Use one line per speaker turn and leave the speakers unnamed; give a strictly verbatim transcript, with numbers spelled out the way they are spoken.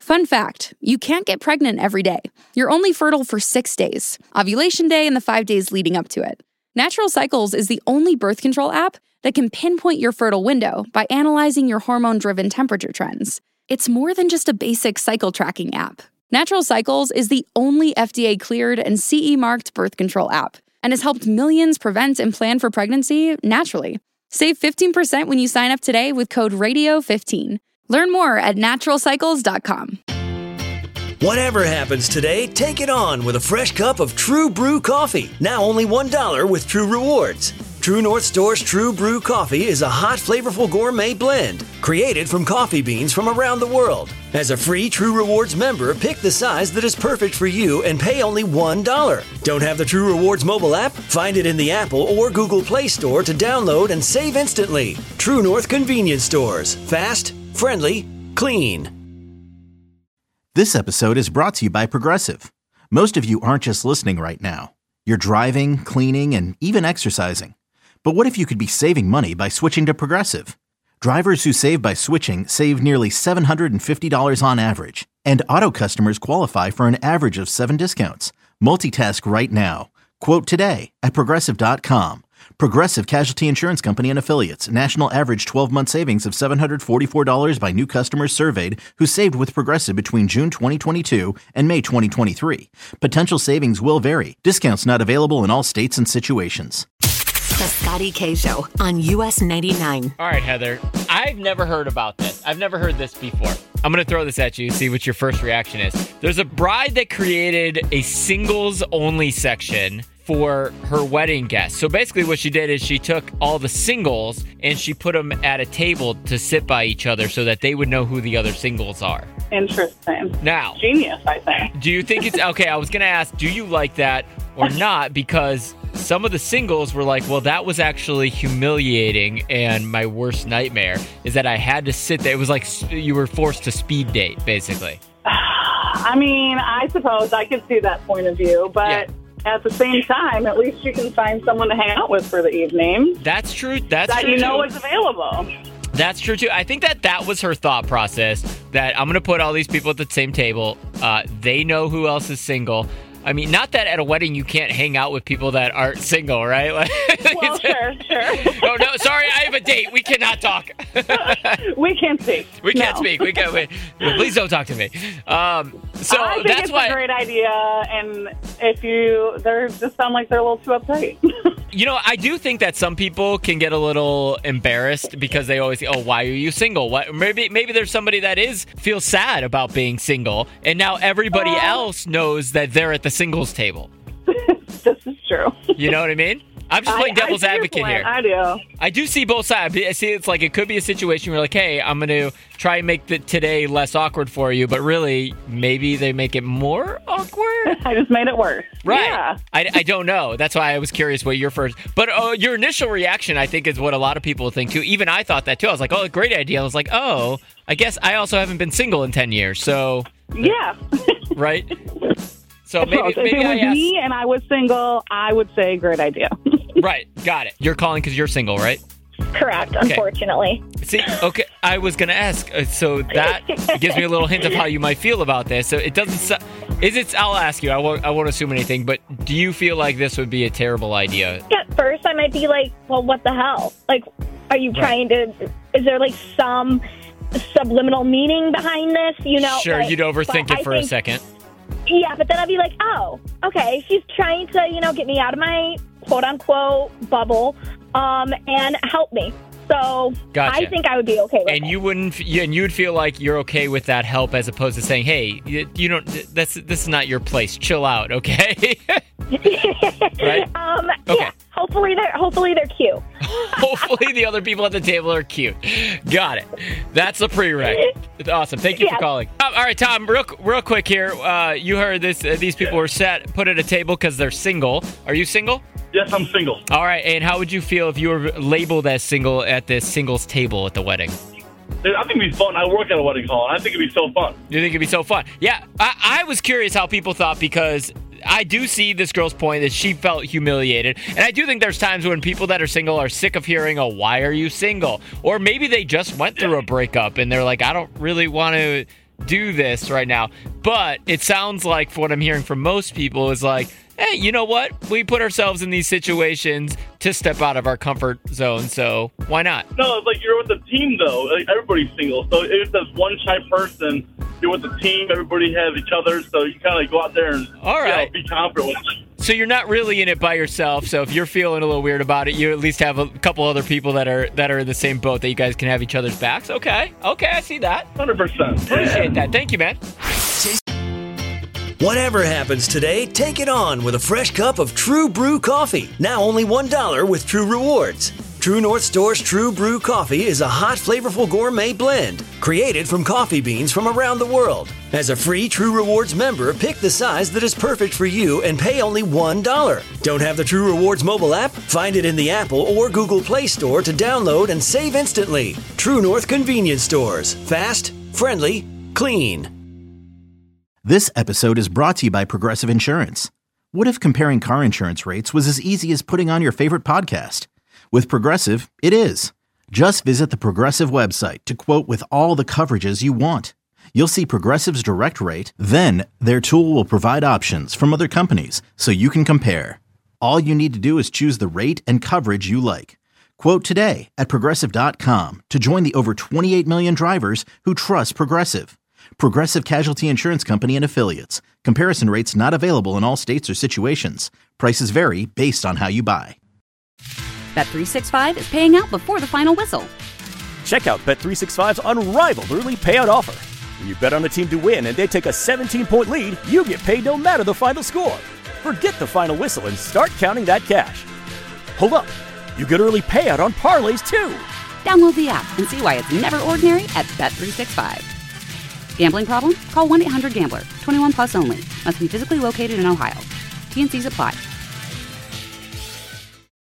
Fun fact, you can't get pregnant every day. You're only fertile for six days, ovulation day and the five days leading up to it. Natural Cycles is the only birth control app that can pinpoint your fertile window by analyzing your hormone-driven temperature trends. It's more than just a basic cycle tracking app. Natural Cycles is the only F D A-cleared and C E-marked birth control app and has helped millions prevent and plan for pregnancy naturally. Save fifteen percent when you sign up today with code radio fifteen. Learn more at natural cycles dot com.
Whatever happens today, take it on with a fresh cup of True Brew coffee. Now only one dollar with True Rewards. True North Store's True Brew coffee is a hot, flavorful gourmet blend created from coffee beans from around the world. As a free True Rewards member, pick the size that is perfect for you and pay only one dollar. Don't have the True Rewards mobile app? Find it in the Apple or Google Play Store to download and save instantly. True North Convenience Stores. Fast, friendly, clean.
This episode is brought to you by Progressive. Most of you aren't just listening right now. You're driving, cleaning, and even exercising. But what if you could be saving money by switching to Progressive? Drivers who save by switching save nearly seven hundred fifty dollars on average. And auto customers qualify for an average of seven discounts. Multitask right now. Quote today at progressive dot com. Progressive Casualty Insurance Company and Affiliates. National average twelve-month savings of seven hundred forty-four dollars by new customers surveyed who saved with Progressive between June twenty twenty-two and May twenty twenty-three. Potential savings will vary. Discounts not available in all states and situations.
The Scotty K Show on U S ninety-nine.
All right, Heather. I've never heard about this. I've never heard this before. I'm going to throw this at you, see what your first reaction is. There's a bride that created a singles-only section for her wedding guests. So basically what she did is she took all the singles and she put them at a table to sit by each other so that they would know who the other singles are.
Interesting.
Now,
genius, I think.
Do you think it's okay? I was going to ask, do you like that or not? Because some of the singles were like, well, that was actually humiliating, and my worst nightmare is that I had to sit there. It was like you were forced to speed date, basically.
I mean, I suppose I could see that point of view, but yeah. At the same time, at least you can find someone to hang out with for the evening.
That's true. That's
that
true.
You know
too.
What's available.
That's true, too. I think that that was her thought process, that I'm going to put all these people at the same table. Uh, they know who else is single. I mean, not that at a wedding you can't hang out with people that aren't single, right? Like,
well, sure, sure.
Oh, no, sorry, I have a date. We cannot talk.
We can't speak.
We can't
no.
speak. We can't. Wait. Please don't talk to me. Um, so
I think
that's
it's
why
a great idea, and if you, they just sound like they're a little too uptight.
You know, I do think that some people can get a little embarrassed because they always, oh, why are you single? What? Maybe maybe there's somebody that is feels sad about being single, and now everybody uh, else knows that they're at the singles table.
This is true.
You know what I mean? I'm just playing
I,
devil's
I
advocate here.
I do.
I do see both sides. I see it's like it could be a situation where like, hey, I'm going to try and make the today less awkward for you, but really maybe they make it more awkward.
I just made it worse.
Right.
Yeah.
I, I don't know. That's why I was curious what your first. But uh, your initial reaction, I think, is what a lot of people think too. Even I thought that too. I was like, oh, great idea. I was like, oh, I guess I also haven't been single in ten years. So.
Yeah.
Right. So maybe,
if
maybe
it was
I asked,
me and I was single, I would say great idea.
Right, got it. You're calling because you're single, right?
Correct, okay. Unfortunately.
See, okay, I was going to ask, uh, so that gives me a little hint of how you might feel about this. So it doesn't, is it, I'll ask you, I won't, I won't assume anything, but do you feel like this would be a terrible idea?
At first, I might be like, well, what the hell? Like, are you trying right. to, is there like some subliminal meaning behind this? You know,
Sure,
like,
you'd overthink it for
think,
a second.
Yeah, but then I'd be like, oh, okay, she's trying to, you know, get me out of my quote-unquote bubble um, and help me. So
gotcha.
I think I would be okay with
and
it.
you wouldn't, and you would feel like you're okay with that help as opposed to saying, hey, you, you don't, that's, this is not your place. Chill out, okay? Right?
Um,
okay.
Yeah, hopefully they're, hopefully they're cute.
Hopefully the other people at the table are cute. Got it. That's the prereq. Awesome. Thank you
yeah.
for calling. Um, all right, Tom, real real quick here. Uh, you heard this. Uh, these people were set, put at a table because they're single. Are you single?
Yes, I'm single.
All right, and how would you feel if you were labeled as single at this singles table at the wedding?
I think it'd be fun. I work at a wedding hall, and I think it'd be so fun.
You think it'd be so fun? Yeah, I, I was curious how people thought because I do see this girl's point that she felt humiliated. And I do think there's times when people that are single are sick of hearing, oh, why are you single? Or maybe they just went through a breakup and they're like, I don't really want to do this right now. But it sounds like, for what I'm hearing from most people, is like, hey, you know what? We put ourselves in these situations to step out of our comfort zone, so why not?
No, it's like you're with the team, though. Like, everybody's single. So if there's one shy person, you're with the team. Everybody has each other, so you kind of go out there and
All right.
you know, be confident with it.
So you're not really in it by yourself. So if you're feeling a little weird about it, you at least have a couple other people that are that are in the same boat that you guys can have each other's backs. Okay. Okay, I see that.
one hundred percent.
Appreciate that. Thank you, man.
Whatever happens today, take it on with a fresh cup of True Brew coffee. Now only one dollar with True Rewards. True North Store's True Brew coffee is a hot, flavorful gourmet blend created from coffee beans from around the world. As a free True Rewards member, pick the size that is perfect for you and pay only one dollar. Don't have the True Rewards mobile app? Find it in the Apple or Google Play Store to download and save instantly. True North Convenience Stores. Fast, friendly, clean.
This episode is brought to you by Progressive Insurance. What if comparing car insurance rates was as easy as putting on your favorite podcast? With Progressive, it is. Just visit the Progressive website to quote with all the coverages you want. You'll see Progressive's direct rate, then their tool will provide options from other companies so you can compare. All you need to do is choose the rate and coverage you like. Quote today at Progressive dot com to join the over twenty-eight million drivers who trust Progressive. Progressive Casualty Insurance Company and Affiliates. Comparison rates not available in all states or situations. Prices vary based on how you buy.
Bet three sixty-five is paying out before the final whistle.
Check out Bet three sixty-five's unrivaled early payout offer. When you bet on a team to win and they take a seventeen-point lead, you get paid no matter the final score. Forget the final whistle and start counting that cash. Hold up. You get early payout on parlays, too.
Download the app and see why it's never ordinary at Bet three sixty-five. Gambling problem? Call one eight hundred gambler. twenty-one plus only. Must be physically located in Ohio. T N Cs apply.